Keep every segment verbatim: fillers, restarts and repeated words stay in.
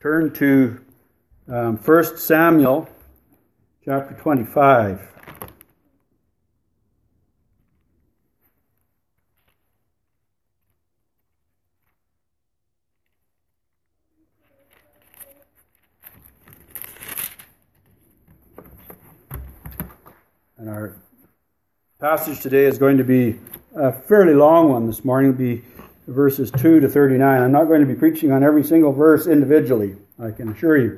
turn to um, First Samuel chapter twenty-five. And our passage today is going to be a fairly long one this morning. It'll be verses two to thirty-nine. I'm not going to be preaching on every single verse individually, I can assure you.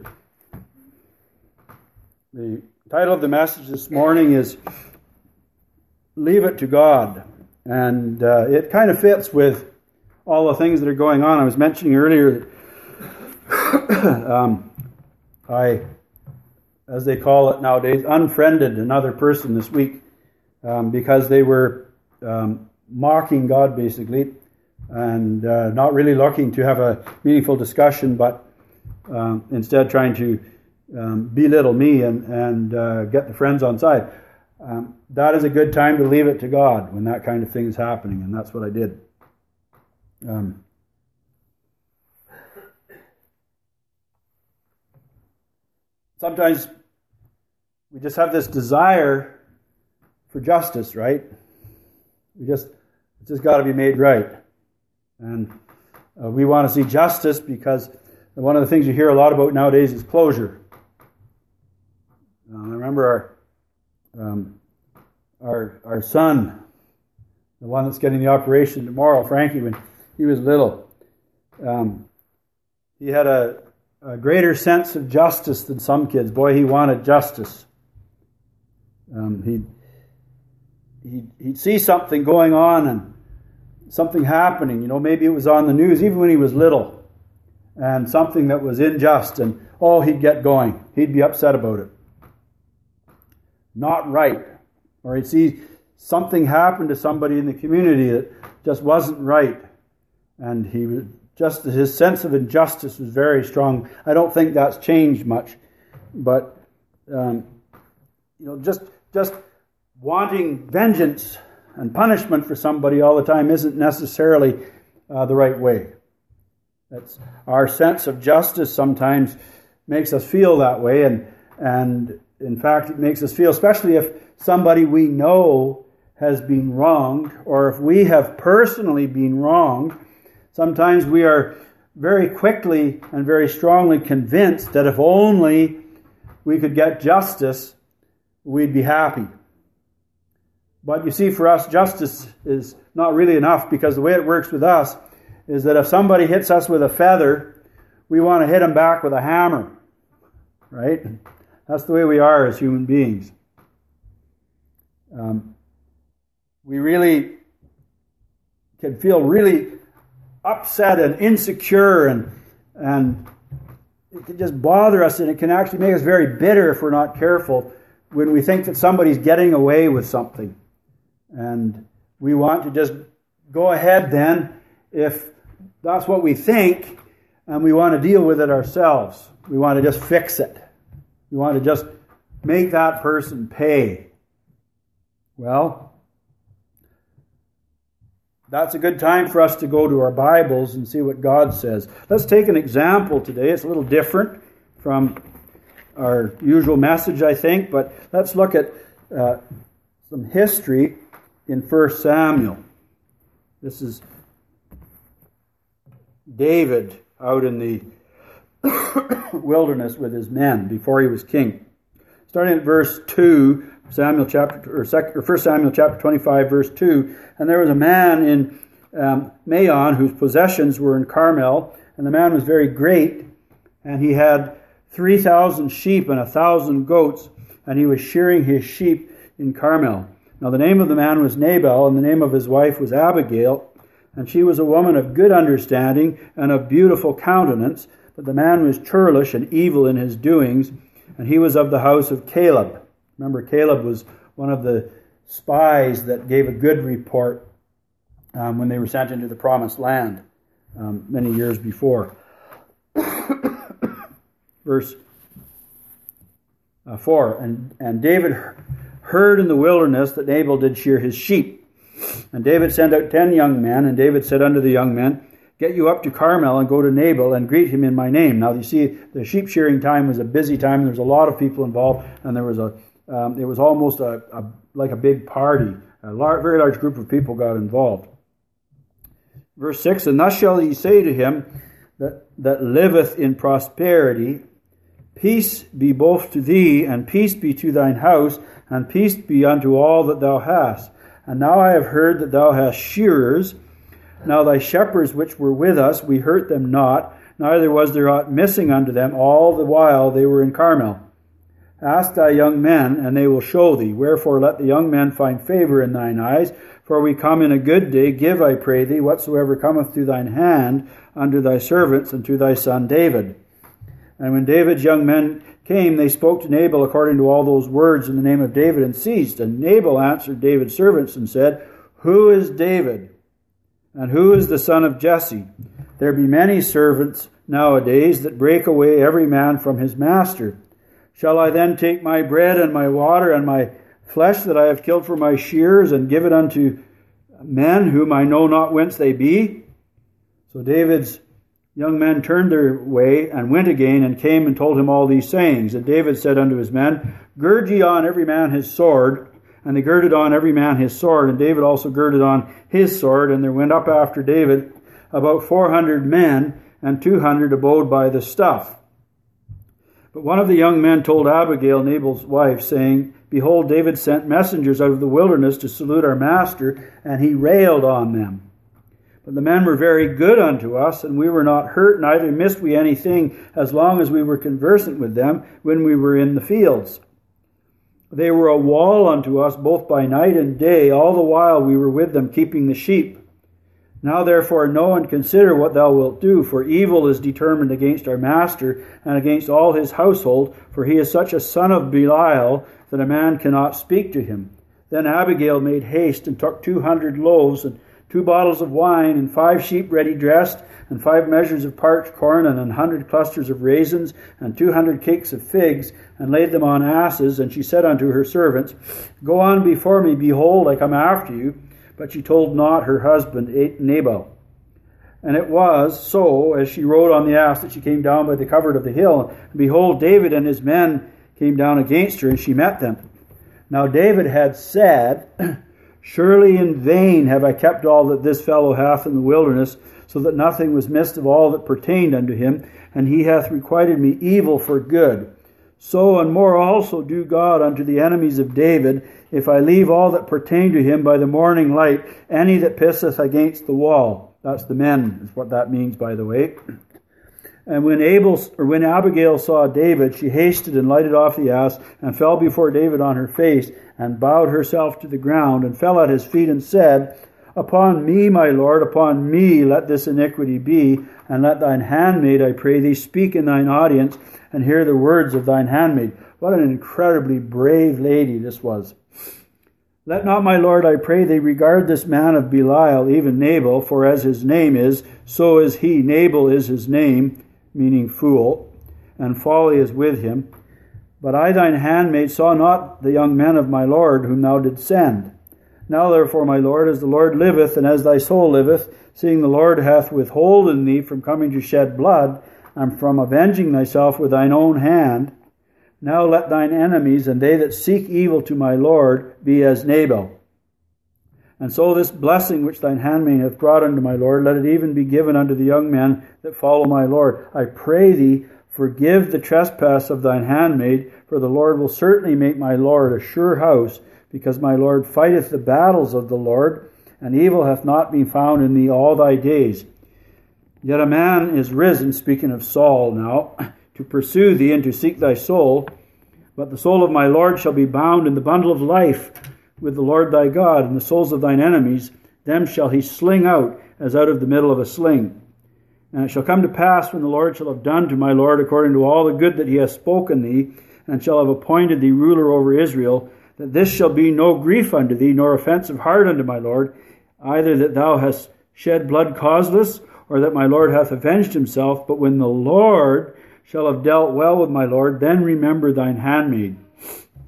The title of the message this morning is Leave It to God. And uh, it kind of fits with all the things that are going on. I was mentioning earlier that um, I, as they call it nowadays, unfriended another person this week um, because they were um, mocking God, basically, and uh, not really looking to have a meaningful discussion, but um, instead trying to um, belittle me and, and uh, get the friends on side. Um, that is a good time to leave it to God when that kind of thing is happening, and that's what I did. Um, sometimes we just have this desire for justice, right? We just, it's just got to be made right. And uh, we want to see justice because one of the things you hear a lot about nowadays is closure. Uh, I remember our, um, our our son, the one that's getting the operation tomorrow, Frankie, when he was little, um, he had a, a greater sense of justice than some kids. Boy, he wanted justice. Um, he'd, he'd, he'd see something going on and something happening, you know, maybe it was on the news, even when he was little, and something that was unjust, and oh, he'd get going. He'd be upset about it. Not right. Or he'd see something happen to somebody in the community that just wasn't right, and he would just, his sense of injustice was very strong. I don't think that's changed much, but um, you know, just just wanting vengeance and punishment for somebody all the time isn't necessarily uh, the right way. That's, our sense of justice sometimes makes us feel that way, and and in fact it makes us feel, especially if somebody we know has been wronged, or if we have personally been wronged, sometimes we are very quickly and very strongly convinced that if only we could get justice, we'd be happy. But you see, for us, justice is not really enough, because the way it works with us is that if somebody hits us with a feather, we want to hit them back with a hammer. Right? That's the way we are as human beings. Um, we really can feel really upset and insecure, and and it can just bother us, and it can actually make us very bitter if we're not careful when we think that somebody's getting away with something. And we want to just go ahead then, if that's what we think, and we want to deal with it ourselves. We want to just fix it. We want to just make that person pay. Well, that's a good time for us to go to our Bibles and see what God says. Let's take an example today. It's a little different from our usual message, I think, but let's look at uh, some history in First Samuel. This is David out in the wilderness with his men before he was king. Starting at verse two, Samuel chapter or, second, or First Samuel chapter twenty-five, verse two, and there was a man in um, Maon whose possessions were in Carmel, and the man was very great, and he had three thousand sheep and a thousand goats, and he was shearing his sheep in Carmel. Now the name of the man was Nabal, and the name of his wife was Abigail, and she was a woman of good understanding and of beautiful countenance, but the man was churlish and evil in his doings, and he was of the house of Caleb. Remember, Caleb was one of the spies that gave a good report um, when they were sent into the promised land um, many years before. Verse uh, four, and, and David heard in the wilderness that Nabal did shear his sheep. And David sent out ten young men, and David said unto the young men, get you up to Carmel and go to Nabal and greet him in my name. Now, you see, the sheep shearing time was a busy time. There was a lot of people involved, and there was a, um, it was almost a, a like a big party. A large, very large group of people got involved. Verse six, and thus shall ye say to him that, that liveth in prosperity, peace be both to thee, and peace be to thine house, and peace be unto all that thou hast. And now I have heard that thou hast shearers. Now thy shepherds which were with us, we hurt them not, neither was there aught missing unto them all the while they were in Carmel. Ask thy young men, and they will show thee. Wherefore let the young men find favor in thine eyes, for we come in a good day. Give, I pray thee, whatsoever cometh to thine hand unto thy servants and to thy son David. And when David's young men came, they spoke to Nabal according to all those words in the name of David, and ceased. And Nabal answered David's servants and said, Who is David? And who is the son of Jesse? There be many servants nowadays that break away every man from his master. Shall I then take my bread and my water and my flesh that I have killed for my shears, and give it unto men whom I know not whence they be? So David's young men turned their way and went again, and came and told him all these sayings. And David said unto his men, Gird ye on every man his sword. And they girded on every man his sword, and David also girded on his sword. And there went up after David about four hundred men, and two hundred abode by the stuff. But one of the young men told Abigail, Nabal's wife, saying, Behold, David sent messengers out of the wilderness to salute our master, and he railed on them. But the men were very good unto us, and we were not hurt, neither missed we anything, as long as we were conversant with them when we were in the fields. They were a wall unto us both by night and day, all the while we were with them, keeping the sheep. Now therefore know and consider what thou wilt do, for evil is determined against our master and against all his household, for he is such a son of Belial that a man cannot speak to him. Then Abigail made haste and took two hundred loaves and two bottles of wine and five sheep ready dressed, and five measures of parched corn, and an hundred clusters of raisins, and two hundred cakes of figs, and laid them on asses. And she said unto her servants, Go on before me, behold, I come after you. But she told not her husband Nabal. And it was so, as she rode on the ass, that she came down by the covert of the hill. And behold, David and his men came down against her, and she met them. Now David had said, Surely in vain have I kept all that this fellow hath in the wilderness, so that nothing was missed of all that pertained unto him, and he hath requited me evil for good. So and more also do God unto the enemies of David, if I leave all that pertain to him by the morning light, any that pisseth against the wall. That's the men, is what that means, by the way. And when Abel, or when Abigail saw David, she hasted and lighted off the ass, and fell before David on her face, and bowed herself to the ground, and fell at his feet, and said, Upon me, my Lord, upon me let this iniquity be, and let thine handmaid, I pray thee, speak in thine audience, and hear the words of thine handmaid. What an incredibly brave lady this was. Let not, my Lord, I pray thee, regard this man of Belial, even Nabal, for as his name is, so is he. Nabal is his name, meaning fool, and folly is with him. But I, thine handmaid, saw not the young men of my Lord, whom thou didst send. Now therefore, my Lord, as the Lord liveth, and as thy soul liveth, seeing the Lord hath withholden thee from coming to shed blood, and from avenging thyself with thine own hand, now let thine enemies, and they that seek evil to my Lord, be as Nabal. And so this blessing which thine handmaid hath brought unto my Lord, let it even be given unto the young men that follow my Lord. I pray thee, forgive the trespass of thine handmaid, for the Lord will certainly make my Lord a sure house, because my Lord fighteth the battles of the Lord, and evil hath not been found in thee all thy days. Yet a man is risen, speaking of Saul now, to pursue thee and to seek thy soul. But the soul of my Lord shall be bound in the bundle of life with the Lord thy God, and the souls of thine enemies, them shall he sling out as out of the middle of a sling. And it shall come to pass, when the Lord shall have done to my Lord according to all the good that he hath spoken thee, and shall have appointed thee ruler over Israel, that this shall be no grief unto thee, nor offense of heart unto my Lord, either that thou hast shed blood causeless, or that my Lord hath avenged himself. But when the Lord shall have dealt well with my Lord, then remember thine handmaid.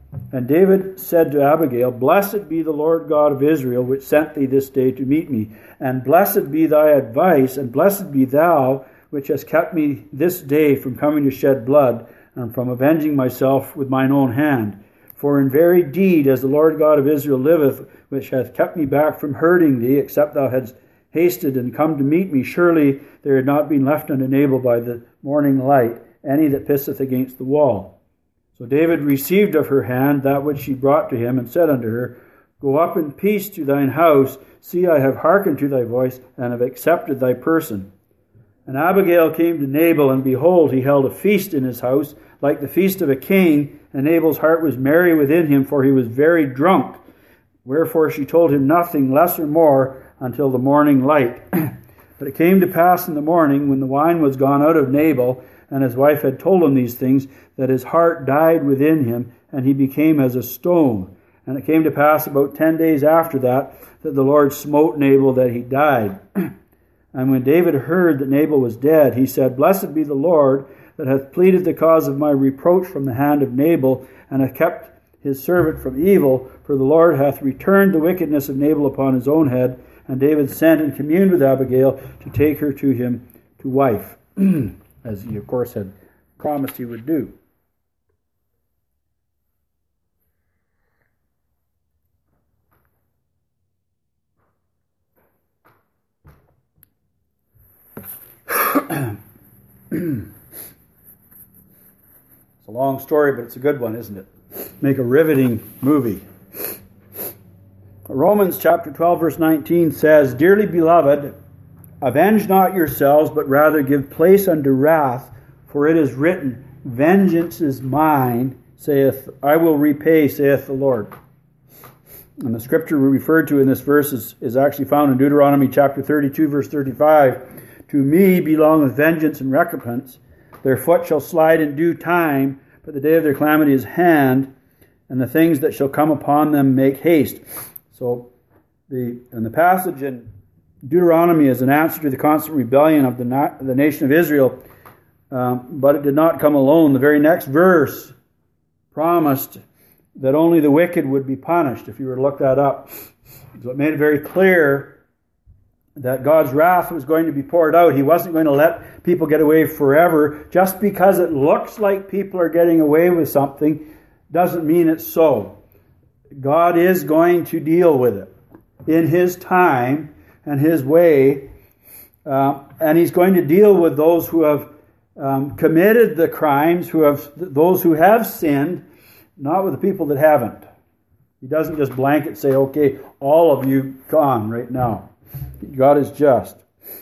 And David said to Abigail, Blessed be the Lord God of Israel, which sent thee this day to meet me. And blessed be thy advice, and blessed be thou, which hast kept me this day from coming to shed blood, and from avenging myself with mine own hand. For in very deed, as the Lord God of Israel liveth, which hath kept me back from hurting thee, except thou hadst hasted and come to meet me, surely there had not been left unto Nabal by the morning light any that pisseth against the wall. So David received of her hand that which she brought to him, and said unto her, Go up in peace to thine house. See, I have hearkened to thy voice, and have accepted thy person. And Abigail came to Nabal, and behold, he held a feast in his house, like the feast of a king, and Nabal's heart was merry within him, for he was very drunk. Wherefore she told him nothing less or more until the morning light. But it came to pass in the morning, when the wine was gone out of Nabal, and his wife had told him these things, that his heart died within him, and he became as a stone. And it came to pass about ten days after that, that the Lord smote Nabal, that he died. And when David heard that Nabal was dead, he said, Blessed be the Lord, that hath pleaded the cause of my reproach from the hand of Nabal, and hath kept his servant from evil, for the Lord hath returned the wickedness of Nabal upon his own head. And David sent and communed with Abigail to take her to him to wife, as he, of course, had promised he would do. It's a long story, but it's a good one, isn't it? Make a riveting movie. Romans chapter twelve, verse nineteen says, Dearly beloved, avenge not yourselves, but rather give place unto wrath, for it is written, Vengeance is mine, saith, I will repay, saith the Lord. And the scripture we referred to in this verse is, is actually found in Deuteronomy chapter thirty-two, verse thirty-five. To me belongeth vengeance and recompense. Their foot shall slide in due time, but the day of their calamity is hand, and the things that shall come upon them make haste. So, the and the passage in Deuteronomy is an answer to the constant rebellion of the, na- the nation of Israel, um, but it did not come alone. The very next verse promised that only the wicked would be punished, if you were to look that up. So it made it very clear that God's wrath was going to be poured out. He wasn't going to let people get away forever. Just because it looks like people are getting away with something doesn't mean it's so. God is going to deal with it in His time and His way. Uh, and He's going to deal with those who have um, committed the crimes, who have those who have sinned, not with the people that haven't. He doesn't just blanket say, okay, all of you gone right now. God is just.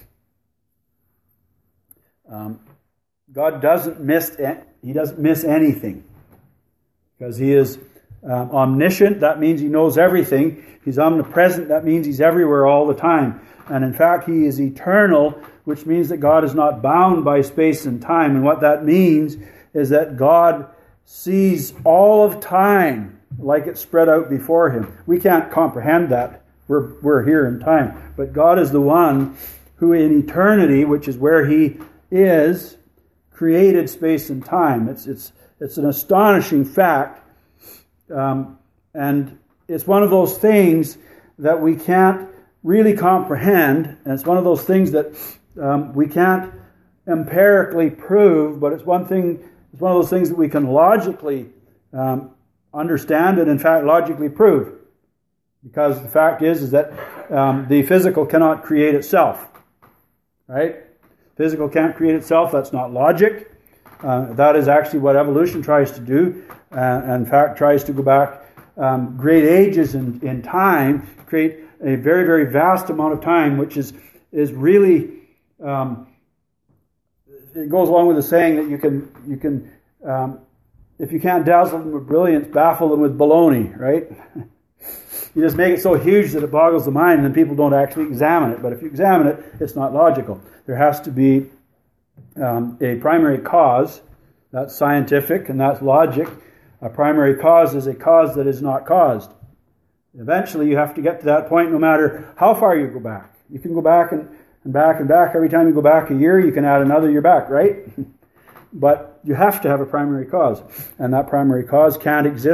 Um, God doesn't miss He doesn't miss anything, because He is um, omniscient. That means He knows everything. He's omnipresent. That means He's everywhere all the time. And in fact, He is eternal, which means that God is not bound by space and time. And what that means is that God sees all of time like it's spread out before Him. We can't comprehend that. We're, we're here in time. But God is the one who in eternity, which is where He is, created space and time. It's, it's, it's an astonishing fact. Um, and it's one of those things that we can't really comprehend. And it's one of those things that um, we can't empirically prove, but it's one thing, it's one of those things that we can logically um, understand and in fact logically prove. Because the fact is, is that um, the physical cannot create itself. Right? Physical can't create itself. That's not logic. Uh, that is actually what evolution tries to do. Uh, and in fact, tries to go back um, great ages in, in time, create a very, very vast amount of time, which is is really, um, it goes along with the saying that you can, you can um, if you can't dazzle them with brilliance, baffle them with baloney, right? You just make it so huge that it boggles the mind, and then people don't actually examine it. But if you examine it, it's not logical. There has to be um, a primary cause. That's scientific, and that's logic. A primary cause is a cause that is not caused. Eventually, you have to get to that point no matter how far you go back. You can go back and, and back and back. Every time you go back a year, you can add another year back, right? But you have to have a primary cause. And that primary cause can't exist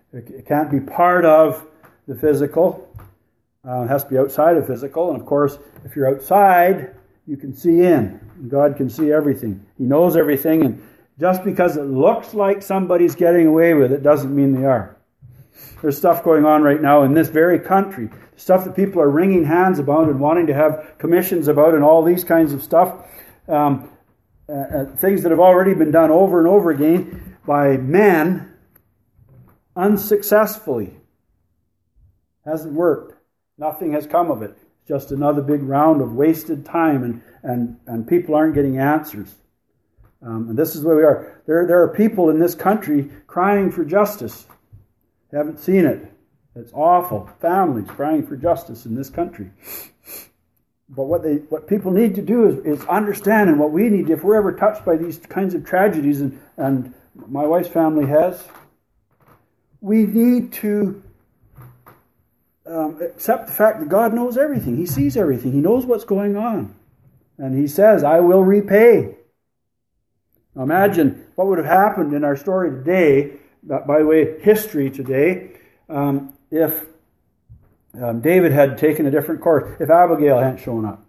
It can't be part of the physical. Uh, it has to be outside of physical. And of course, if you're outside, you can see in. God can see everything. He knows everything. And just because it looks like somebody's getting away with it doesn't mean they are. There's stuff going on right now in this very country. Stuff that people are wringing hands about and wanting to have commissions about and all these kinds of stuff. Um, uh, uh, things that have already been done over and over again by men unsuccessfully. Hasn't worked. Nothing has come of it. It's just another big round of wasted time, and, and, and people aren't getting answers. Um, and this is where we are. There, there are people in this country crying for justice. Haven't seen it. It's awful. Families crying for justice in this country. But what they, what people need to do is, is understand, and what we need, if we're ever touched by these kinds of tragedies, and, and my wife's family has, we need to um, accept the fact that God knows everything. He sees everything. He knows what's going on. And He says, I will repay. Now imagine what would have happened in our story today, by the way, history today, um, if um, David had taken a different course, if Abigail hadn't shown up.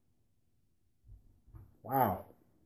Wow.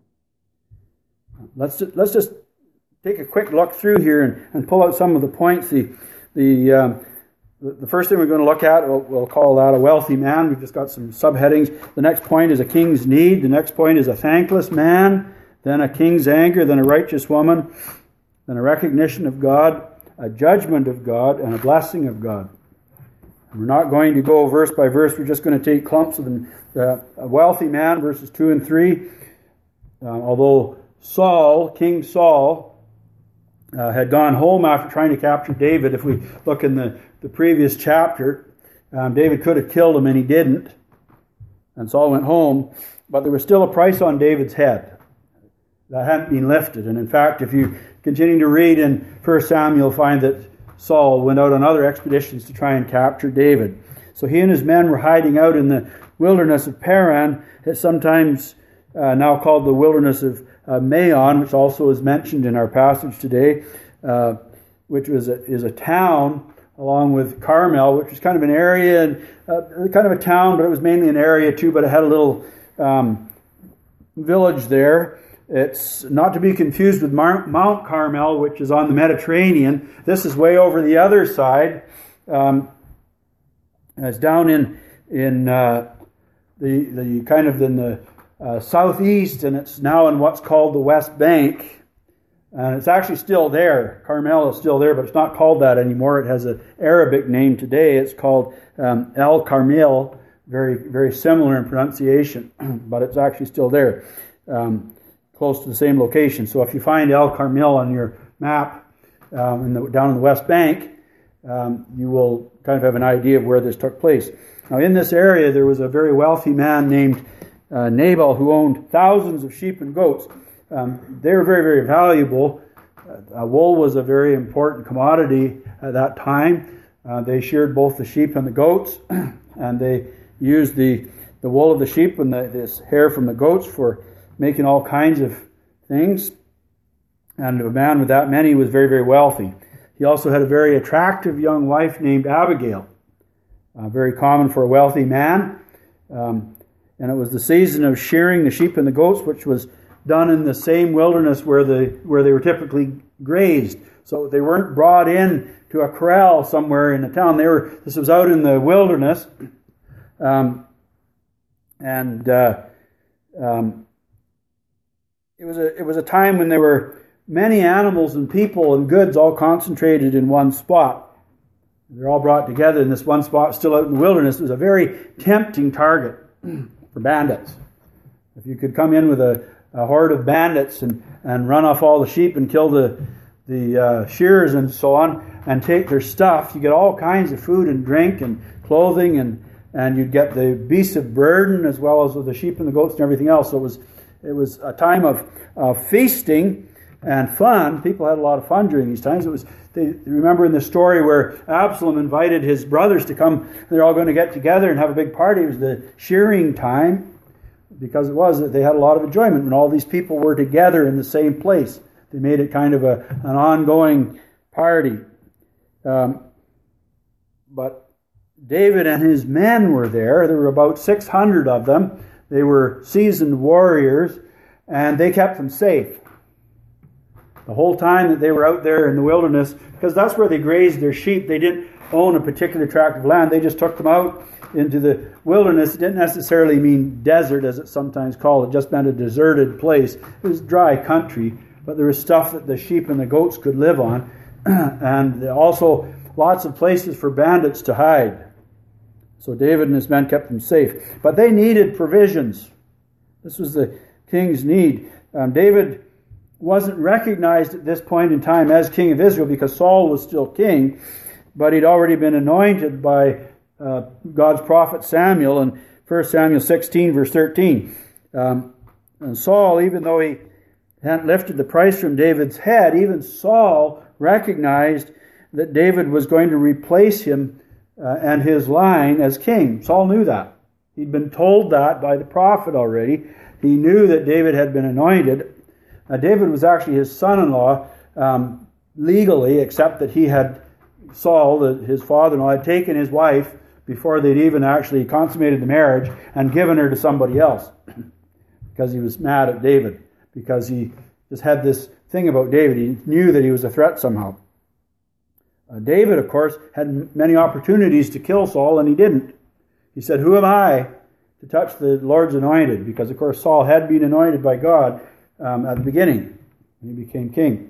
Let's just, let's just take a quick look through here and, and pull out some of the points. The the um, the first thing we're going to look at, we'll, we'll call that a wealthy man. We've just got some subheadings. The next point is a king's need. The next point is a thankless man. Then a king's anger. Then a righteous woman. Then a recognition of God, a judgment of God, and a blessing of God. And we're not going to go verse by verse. We're just going to take clumps of them. Uh, a wealthy man, verses two and three. Uh, although Saul, King Saul, uh, had gone home after trying to capture David. If we look in the, the previous chapter, um, David could have killed him and he didn't. And Saul went home. But there was still a price on David's head that hadn't been lifted. And in fact, if you continue to read in First Samuel, find that Saul went out on other expeditions to try and capture David. So he and his men were hiding out in the wilderness of Paran. It's sometimes uh, now called the wilderness of uh, Maon, which also is mentioned in our passage today, uh, which was a, is a town along with Carmel, which was kind of an area, and uh, kind of a town, but it was mainly an area too, but it had a little um, village there. It's not to be confused with Mount Carmel, which is on the Mediterranean. This is way over the other side. Um, it's down in in uh, the the kind of in the uh, southeast, and it's now in what's called the West Bank. And it's actually still there. Carmel is still there, but it's not called that anymore. It has an Arabic name today. It's called um, El Carmel, very very similar in pronunciation, but it's actually still there. Um, close to the same location. So if you find El Carmel on your map um, in the, down in the West Bank, um, you will kind of have an idea of where this took place. Now in this area there was a very wealthy man named uh, Nabal who owned thousands of sheep and goats. Um, they were very, very valuable. Uh, wool was a very important commodity at that time. Uh, they sheared both the sheep and the goats, and they used the, the wool of the sheep and the, this hair from the goats for making all kinds of things. And a man with that many was very, very wealthy. He also had a very attractive young wife named Abigail. Uh, very common for a wealthy man. Um, and it was the season of shearing the sheep and the goats, which was done in the same wilderness where the where they were typically grazed. So they weren't brought in to a corral somewhere in the town. They were. This was out in the wilderness. Um, and uh, um, It was a it was a time when there were many animals and people and goods all concentrated in one spot. They're all brought together in this one spot, still out in the wilderness. It was a very tempting target for bandits. If you could come in with a, a horde of bandits and, and run off all the sheep and kill the the uh, shearers and so on, and take their stuff, you get all kinds of food and drink and clothing, and and you'd get the beasts of burden as well as with the sheep and the goats and everything else. So it was It was a time of uh, feasting and fun. People had a lot of fun during these times. It was. They remember in the story where Absalom invited his brothers to come. They're all going to get together and have a big party. It was the shearing time, because it was that they had a lot of enjoyment when all these people were together in the same place. They made it kind of a an ongoing party. Um, but David and his men were there. There were about six hundred of them. They were seasoned warriors, and they kept them safe the whole time that they were out there in the wilderness, because that's where they grazed their sheep. They didn't own a particular tract of land. They just took them out into the wilderness. It didn't necessarily mean desert, as it's sometimes called. It just meant a deserted place. It was dry country, but there was stuff that the sheep and the goats could live on, and also lots of places for bandits to hide. So David and his men kept them safe. But they needed provisions. This was the king's need. Um, David wasn't recognized at this point in time as king of Israel because Saul was still king, but he'd already been anointed by uh, God's prophet Samuel in First Samuel sixteen, verse thirteen. Um, and Saul, even though he hadn't lifted the price from David's head, even Saul recognized that David was going to replace him uh, and his line as king. Saul knew that. He'd been told that by the prophet already. He knew that David had been anointed. Uh, David was actually his son-in-law um, legally, except that he had, Saul, the, his father-in-law, had taken his wife before they'd even actually consummated the marriage and given her to somebody else because he was mad at David, because he just had this thing about David. He knew that he was a threat somehow. Uh, David, of course, had many opportunities to kill Saul, and he didn't. He said, "Who am I to touch the Lord's anointed?" Because, of course, Saul had been anointed by God um, at the beginning when he became king.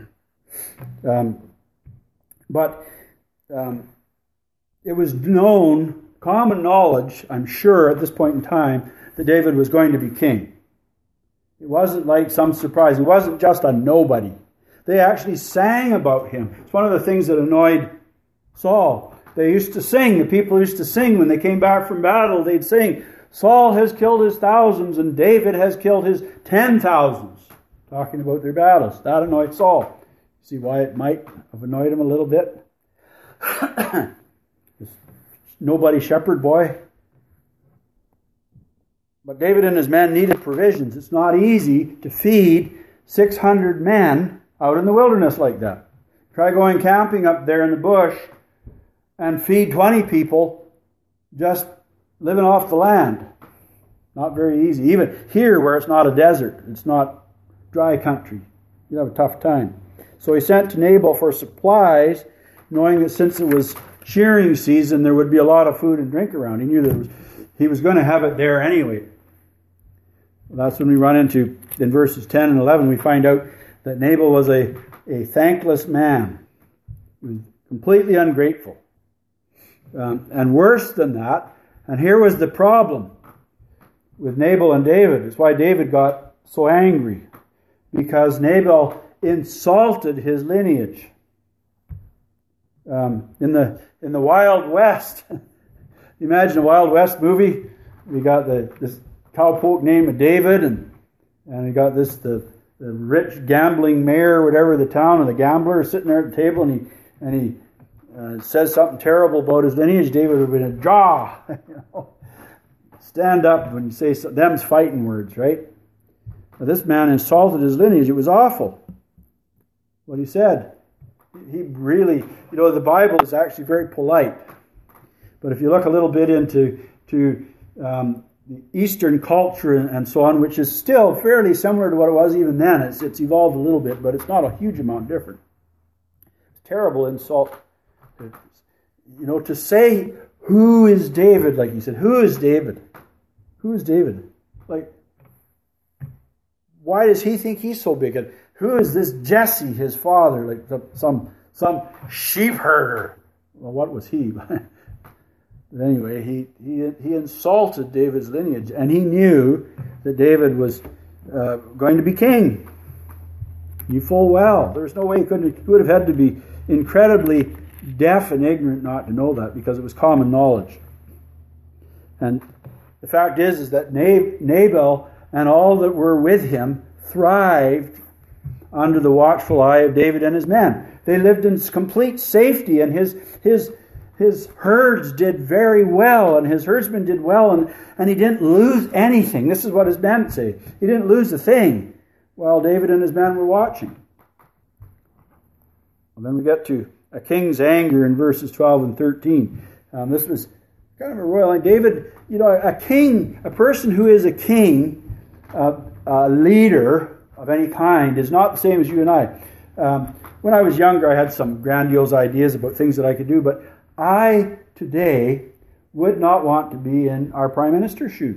um, but um, it was known, common knowledge, I'm sure, at this point in time, that David was going to be king. It wasn't like some surprise. He wasn't just a nobody. They actually sang about him. It's one of the things that annoyed Saul. They used to sing. The people used to sing when they came back from battle. They'd sing, "Saul has killed his thousands and David has killed his ten thousands." Talking about their battles. That annoyed Saul. See why it might have annoyed him a little bit? This nobody shepherd boy. But David and his men needed provisions. It's not easy to feed six hundred men out in the wilderness like that. Try going camping up there in the bush and feed twenty people just living off the land. Not very easy. Even here where it's not a desert, it's not dry country, you have a tough time. So he sent to Nabal for supplies, knowing that since it was shearing season, there would be a lot of food and drink around. He knew that was, he was going to have it there anyway. Well, that's when we run into, in verses ten and eleven, we find out that Nabal was a, a thankless man. He was completely ungrateful. Um, and worse than that, and here was the problem with Nabal and David. It's why David got so angry. Because Nabal insulted his lineage. Um, in the in the Wild West, imagine a Wild West movie. We got the this cowpoke named David, and and we got this the, the rich gambling mayor, whatever the town, and the gambler is sitting there at the table, and he and he uh, says something terrible about his lineage. David would have been a jaw, you know, stand up when you say so, them's fighting words, right? Now, this man insulted his lineage. It was awful what he said. He really, you know, the Bible is actually very polite. But if you look a little bit into to um, the Eastern culture and, and so on, which is still fairly similar to what it was even then, it's, it's evolved a little bit, but it's not a huge amount different. It's terrible insult. It's, you know, to say, "Who is David?" Like he said, "Who is David? Who is David?" Like, why does he think he's so big? And who is this Jesse, his father? Like some some sheep herder. Well, what was he? But anyway, he, he he insulted David's lineage, and he knew that David was uh, going to be king. He full well. There's no way he couldn't. He would have had to be incredibly deaf and ignorant not to know that, because it was common knowledge. And the fact is, is that Nabal and all that were with him thrived under the watchful eye of David and his men. They lived in complete safety, and his his his herds did very well, and his herdsmen did well, and, and he didn't lose anything. This is what his men say. He didn't lose a thing while David and his men were watching. And then we get to a king's anger in verses twelve and thirteen. Um, this was kind of a royal line. David, you know, a king, a person who is a king, uh, a leader of any kind, is not the same as you and I. Um, when I was younger, I had some grandiose ideas about things that I could do, but I, today, would not want to be in our Prime Minister's shoes.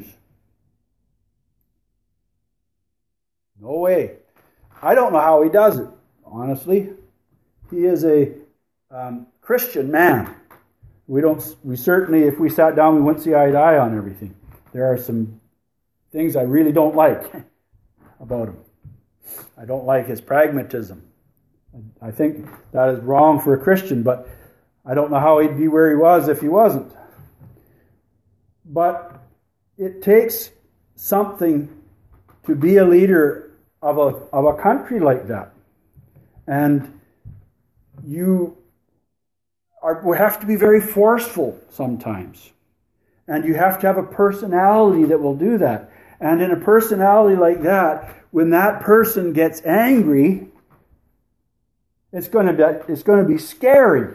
No way. I don't know how he does it, honestly. He is a um, Christian man. We don't. We certainly, if we sat down, we wouldn't see eye to eye on everything. There are some things I really don't like about him. I don't like his pragmatism. I think that is wrong for a Christian, but I don't know how he'd be where he was if he wasn't. But it takes something to be a leader of a of a country like that. And you are, we have to be very forceful sometimes. And you have to have a personality that will do that. And in a personality like that, when that person gets angry, it's going to be, it's going to be scary.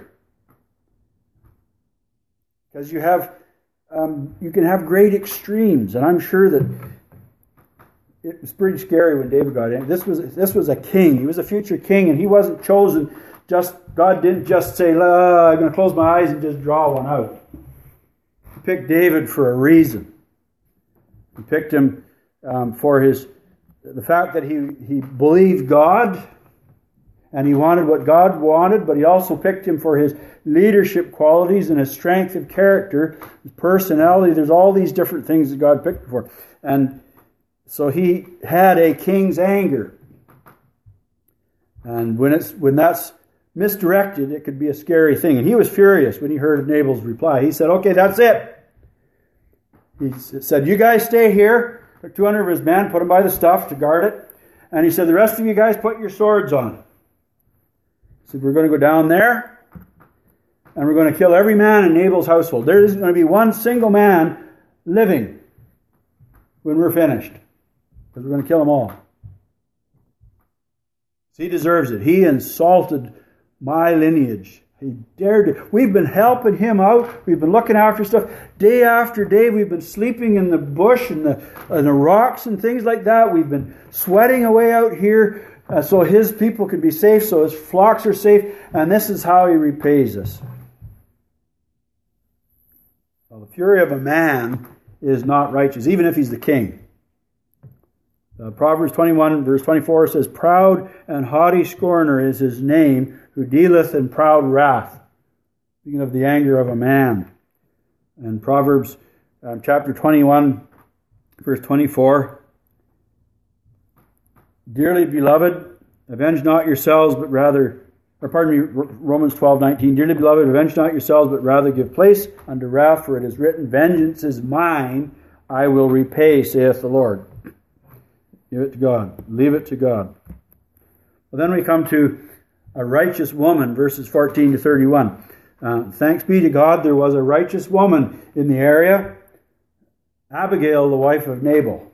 Because you have um, you can have great extremes, and I'm sure that it was pretty scary when David got in. This was this was a king. He was a future king, and he wasn't chosen just. God didn't just say, I'm going to close my eyes and just draw one out. He picked David for a reason. He picked him um, for his the fact that he he believed God, and he wanted what God wanted, but he also picked him for his leadership qualities and his strength of character, his personality. There's all these different things that God picked him for. And so he had a king's anger. And when it's when that's misdirected, it could be a scary thing. And he was furious when he heard Nabal's reply. He said, okay, that's it. He said, you guys stay here. Took two hundred of his men, put them by the stuff to guard it. And he said, the rest of you guys put your swords on. He said, we're going to go down there, and we're going to kill every man in Nabal's household. There isn't going to be one single man living when we're finished, because we're going to kill them all. So he deserves it. He insulted my lineage. He dared to. We've been helping him out. We've been looking after stuff. Day after day, we've been sleeping in the bush and the, and the rocks and things like that. We've been sweating away out here uh, so his people can be safe, so his flocks are safe. And this is how he repays us. Well, the fury of a man is not righteous, even if he's the king. Uh, Proverbs twenty-one, verse twenty-four says, proud and haughty scorner is his name, who dealeth in proud wrath. Speaking of the anger of a man. And Proverbs um, chapter twenty-one, verse twenty-four. Dearly beloved, avenge not yourselves, but rather, or pardon me, Romans twelve nineteen. Dearly beloved, avenge not yourselves, but rather give place unto wrath, for it is written, vengeance is mine, I will repay, saith the Lord. Give it to God. Leave it to God. Well, then we come to a righteous woman, verses fourteen to thirty-one. Uh, thanks be to God, there was a righteous woman in the area, Abigail, the wife of Nabal.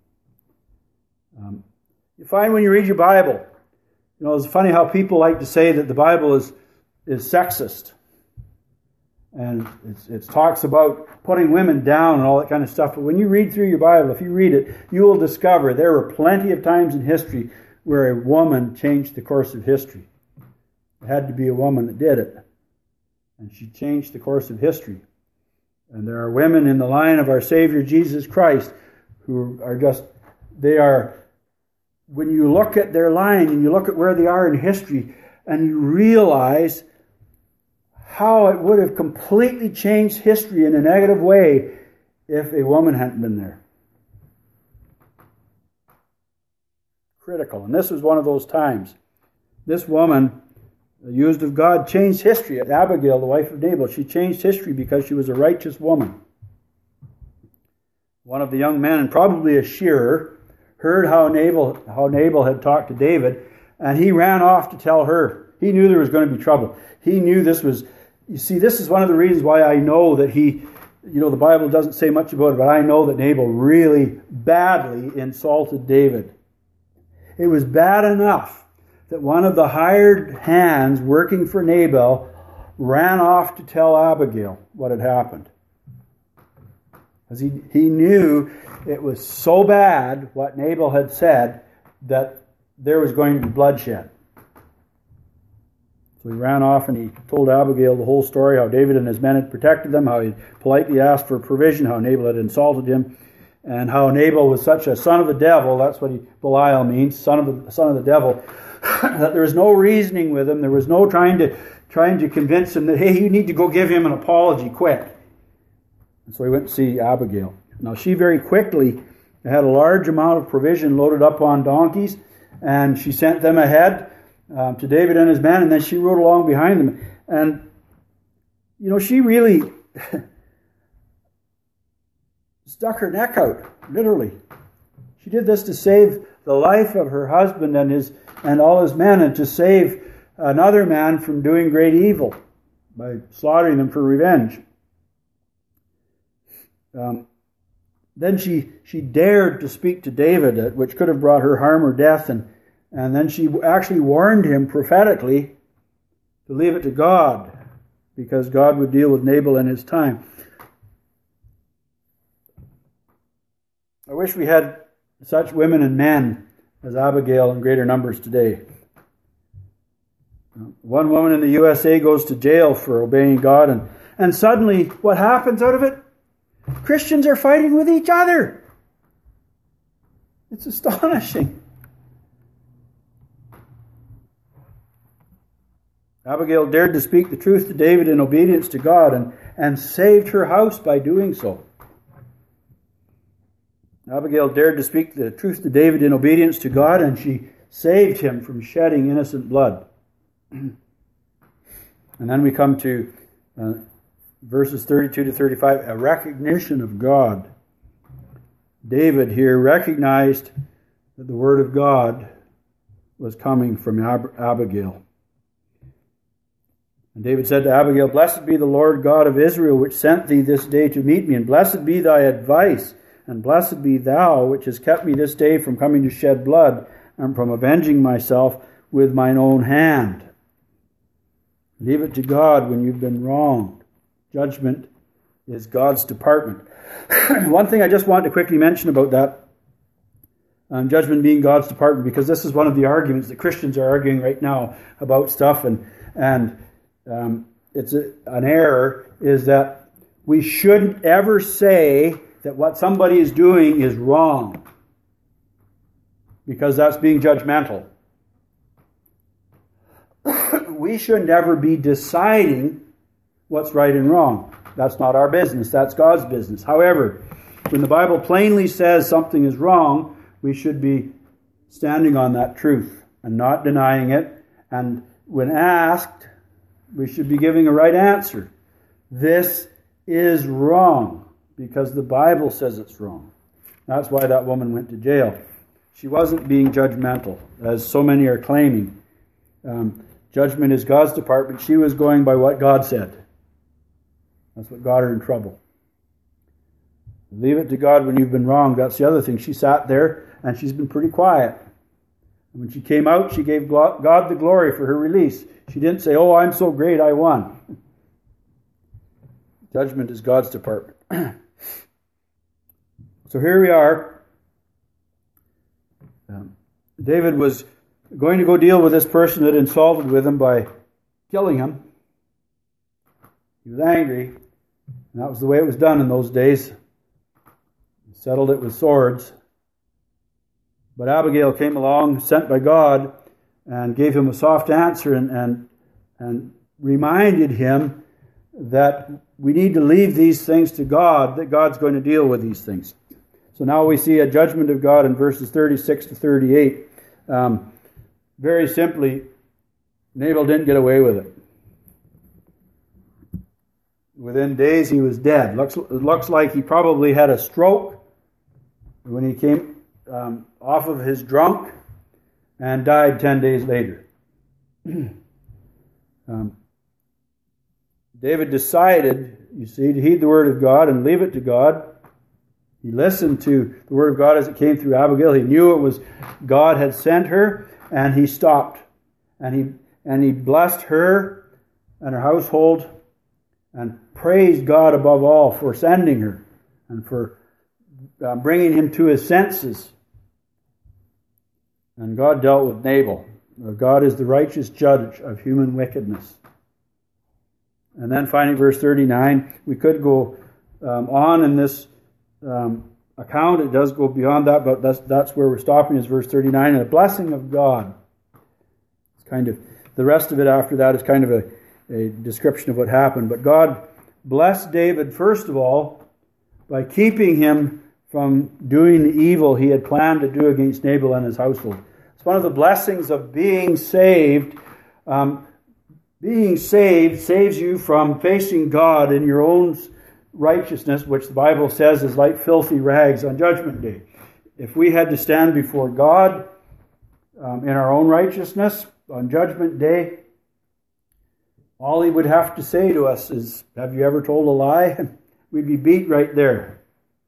Um, you find when you read your Bible, you know, it's funny how people like to say that the Bible is is sexist. And it's, it talks about putting women down and all that kind of stuff. But when you read through your Bible, if you read it, you will discover there were plenty of times in history where a woman changed the course of history. It had to be a woman that did it. And she changed the course of history. And there are women in the line of our Savior Jesus Christ who are just, they are, when you look at their line and you look at where they are in history and you realize how it would have completely changed history in a negative way if a woman hadn't been there. Critical. And this was one of those times. This woman, used of God, changed history. Abigail, the wife of Nabal, she changed history because she was a righteous woman. One of the young men, and probably a shearer, heard how Nabal, how Nabal had talked to David, and he ran off to tell her. He knew there was going to be trouble. He knew this was... You see, this is one of the reasons why I know that he, you know, the Bible doesn't say much about it, but I know that Nabal really badly insulted David. It was bad enough that one of the hired hands working for Nabal ran off to tell Abigail what had happened. Because he, he knew it was so bad what Nabal had said that there was going to be bloodshed. So he ran off and he told Abigail the whole story, how David and his men had protected them, how he politely asked for provision, how Nabal had insulted him, and how Nabal was such a son of the devil, that's what he, Belial means, son of the, son of the devil, that there was no reasoning with him, there was no trying to trying to convince him that, hey, you need to go give him an apology quick. And so he went to see Abigail. Now she very quickly had a large amount of provision loaded up on donkeys, and she sent them ahead um, to David and his men, and then she rode along behind them. And, you know, she really stuck her neck out, literally. She did this to save the life of her husband and his and all his men, and to save another man from doing great evil by slaughtering them for revenge. Um, then she she dared to speak to David, which could have brought her harm or death, and and then she actually warned him prophetically to leave it to God, because God would deal with Nabal in his time. I wish we had such women and men as Abigail in greater numbers today. One woman in the U S A goes to jail for obeying God, and, and suddenly what happens out of it? Christians are fighting with each other. It's astonishing. Abigail dared to speak the truth to David in obedience to God, and, and saved her house by doing so. Abigail dared to speak the truth to David in obedience to God, and she saved him from shedding innocent blood. And then we come to uh, verses thirty-two to thirty-five, a recognition of God. David here recognized that the word of God was coming from Ab- Abigail. And David said to Abigail, "Blessed be the Lord God of Israel, which sent thee this day to meet me, and blessed be thy advice, and blessed be thou, which has kept me this day from coming to shed blood, and from avenging myself with mine own hand." Leave it to God when you've been wronged. Judgment is God's department. One thing I just want to quickly mention about that, um, judgment being God's department, because this is one of the arguments that Christians are arguing right now about stuff, and and um, it's a, an error, is that we shouldn't ever say that what somebody is doing is wrong, because that's being judgmental. We should never be deciding what's right and wrong. That's not our business. That's God's business. However, when the Bible plainly says something is wrong, we should be standing on that truth and not denying it. And when asked, we should be giving a right answer. This is wrong because the Bible says it's wrong. That's why that woman went to jail. She wasn't being judgmental, as so many are claiming. Um, Judgment is God's department. She was going by what God said. That's what got her in trouble. Leave it to God when you've been wronged. That's the other thing. She sat there and she's been pretty quiet. And when she came out, she gave God the glory for her release. She didn't say, "Oh, I'm so great, I won." Judgment is God's department. So here we are. Um, David was going to go deal with this person that insulted with him by killing him. He was angry, and that was the way it was done in those days. He settled it with swords. But Abigail came along, sent by God, and gave him a soft answer, and, and, and reminded him that we need to leave these things to God, that God's going to deal with these things. So now we see a judgment of God in verses thirty-six to thirty-eight. Um, Very simply, Nabal didn't get away with it. Within days, he was dead. Looks, looks like he probably had a stroke when he came um, off of his drunk and died ten days later. um, David decided, you see, to heed the word of God and leave it to God. He listened to the word of God as it came through Abigail. He knew it was God had sent her. And he stopped And he and he blessed her and her household and praised God above all for sending her and for uh, bringing him to his senses. And God dealt with Nabal. God is the righteous judge of human wickedness. And then finally, verse thirty-nine, we could go um, on in this um, account. It does go beyond that, but that's that's where we're stopping, is verse thirty-nine. And the blessing of God. It's kind of, the rest of it after that is kind of a, a description of what happened. But God blessed David, first of all, by keeping him from doing the evil he had planned to do against Nabal and his household. It's one of the blessings of being saved. Um, being saved saves you from facing God in your own righteousness, which the Bible says is like filthy rags on Judgment Day. If we had to stand before God um, in our own righteousness on Judgment Day, all he would have to say to us is, have you ever told a lie? We'd be beat right there.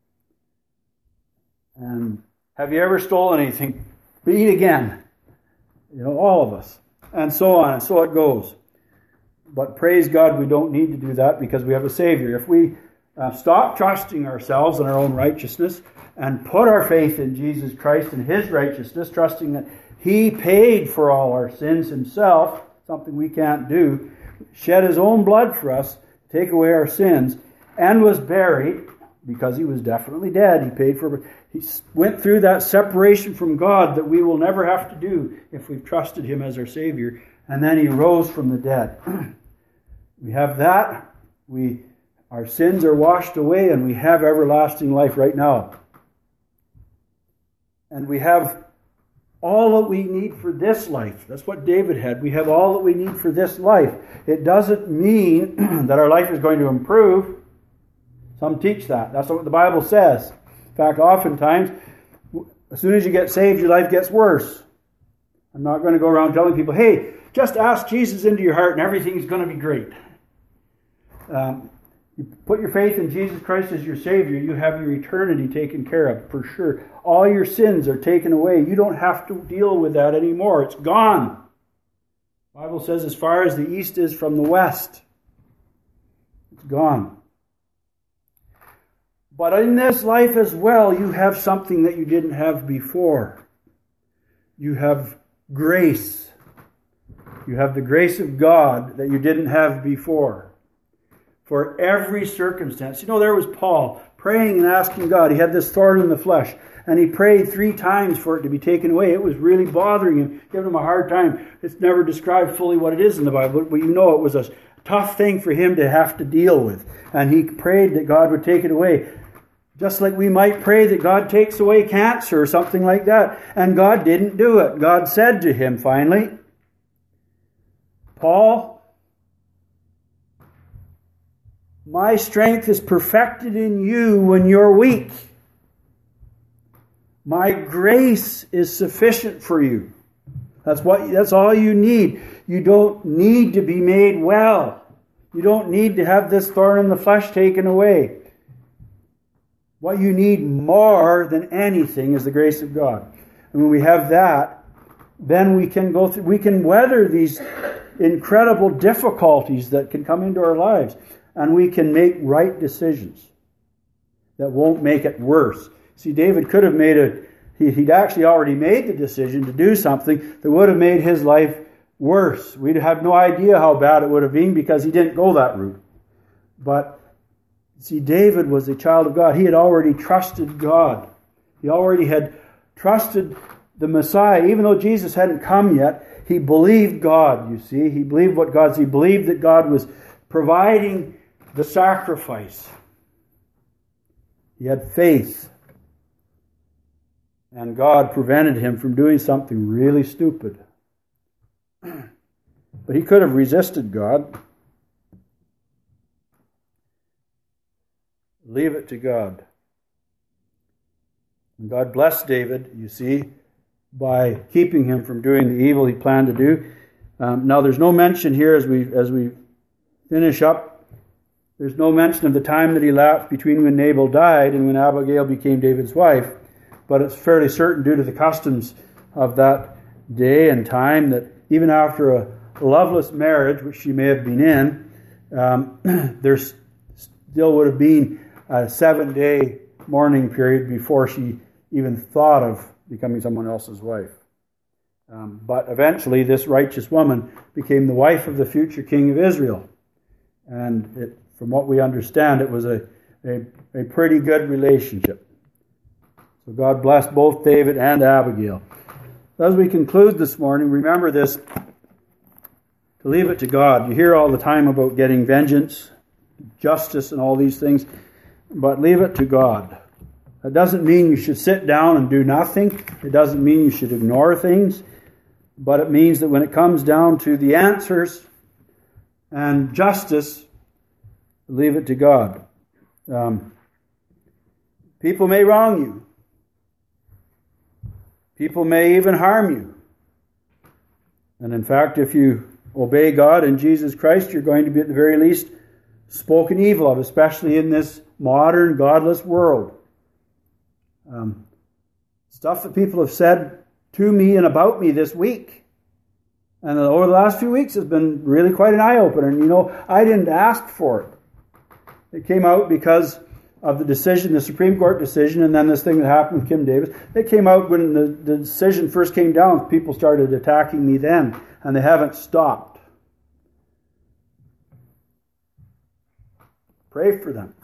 And have you ever stolen anything? Beat again. You know, all of us. And so on, and so it goes. But praise God, we don't need to do that because we have a Savior. If we uh, stop trusting ourselves in our own righteousness and put our faith in Jesus Christ and His righteousness, trusting that He paid for all our sins Himself, something we can't do, shed His own blood for us, take away our sins, and was buried, because He was definitely dead. He paid for, He went through that separation from God that we will never have to do if we've trusted Him as our Savior. And then He rose from the dead. We have that. We, our sins are washed away, and we have everlasting life right now. And we have all that we need for this life. That's what David had. We have all that we need for this life. It doesn't mean that our life is going to improve. Some teach that. That's what the Bible says. In fact, oftentimes, as soon as you get saved, your life gets worse. I'm not going to go around telling people, hey, just ask Jesus into your heart and everything's going to be great. Um, you put your faith in Jesus Christ as your Savior, you have your eternity taken care of, for sure. All your sins are taken away. You don't have to deal with that anymore. It's gone. The Bible says as far as the east is from the west. It's gone. But in this life as well, you have something that you didn't have before. You have grace. You have the grace of God that you didn't have before. For every circumstance. You know, there was Paul praying and asking God. He had this thorn in the flesh. And he prayed three times for it to be taken away. It was really bothering him, giving him a hard time. It's never described fully what it is in the Bible, but you know it was a tough thing for him to have to deal with. And he prayed that God would take it away. Just like we might pray that God takes away cancer or something like that. And God didn't do it. God said to him finally, Paul, my strength is perfected in you when you're weak. My grace is sufficient for you. That's what. That's all you need. You don't need to be made well. You don't need to have this thorn in the flesh taken away. What you need more than anything is the grace of God. And when we have that, then we can go through, we can weather these incredible difficulties that can come into our lives. And we can make right decisions that won't make it worse. See, David could have made a, he, he'd actually already made the decision to do something that would have made his life worse. We'd have no idea how bad it would have been because he didn't go that route. But see, David was a child of God. He had already trusted God. He already had trusted the Messiah. Even though Jesus hadn't come yet, he believed God, you see. He believed what God said. He believed that God was providing the sacrifice. He had faith. And God prevented him from doing something really stupid. But he could have resisted God. Leave it to God. And God blessed David, you see, by keeping him from doing the evil he planned to do. Um, now, there's no mention here as we as we finish up. There's no mention of the time that elapsed between when Nabal died and when Abigail became David's wife. But it's fairly certain, due to the customs of that day and time, that even after a loveless marriage, which she may have been in, um, there still would have been a seven-day mourning period before she even thought of becoming someone else's wife. Um, but eventually, this righteous woman became the wife of the future king of Israel. And it, from what we understand, it was a, a, a pretty good relationship. So God bless both David and Abigail. As we conclude this morning, remember this, to leave it to God. You hear all the time about getting vengeance, justice, and all these things, but leave it to God. That doesn't mean you should sit down and do nothing. It doesn't mean you should ignore things. But it means that when it comes down to the answers and justice, leave it to God. Um, people may wrong you. People may even harm you. And in fact, if you obey God and Jesus Christ, you're going to be at the very least spoken evil of, especially in this modern, godless world. Um, stuff that people have said to me and about me this week, and over the last few weeks, has been really quite an eye-opener. And you know, I didn't ask for it. It came out because of the decision, the Supreme Court decision, and then this thing that happened with Kim Davis. It came out when the, the decision first came down. People started attacking me then, and they haven't stopped. Pray for them.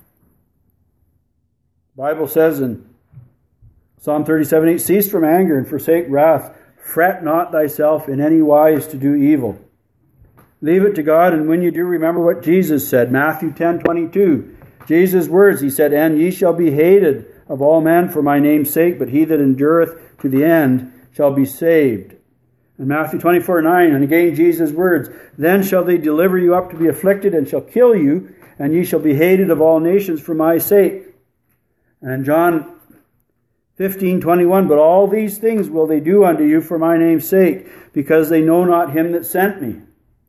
The Bible says in Psalm thirty-seven eight, cease from anger and forsake wrath. Fret not thyself in any wise to do evil. Leave it to God, and when you do, remember what Jesus said. Matthew ten twenty-two. Jesus' words, he said, and ye shall be hated of all men for my name's sake, but he that endureth to the end shall be saved. And Matthew twenty-four nine, and again Jesus' words, then shall they deliver you up to be afflicted, and shall kill you, and ye shall be hated of all nations for my sake. And John fifteen twenty-one, but all these things will they do unto you for my name's sake, because they know not him that sent me.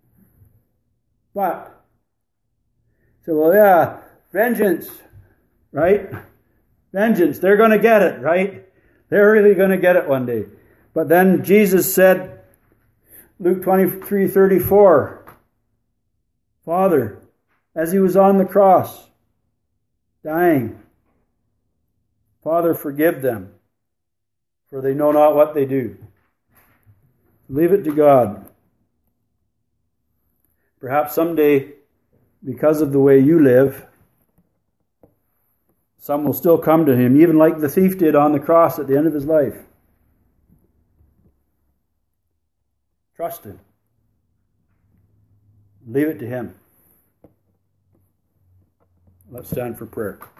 But, so well, yeah, vengeance, right? Vengeance, they're going to get it, right? They're really going to get it one day. But then Jesus said, Luke twenty-three thirty-four, Father, as he was on the cross, dying, Father, forgive them, for they know not what they do. Leave it to God. Perhaps someday, because of the way you live, some will still come to him, even like the thief did on the cross at the end of his life. Trust him. Leave it to him. Let's stand for prayer.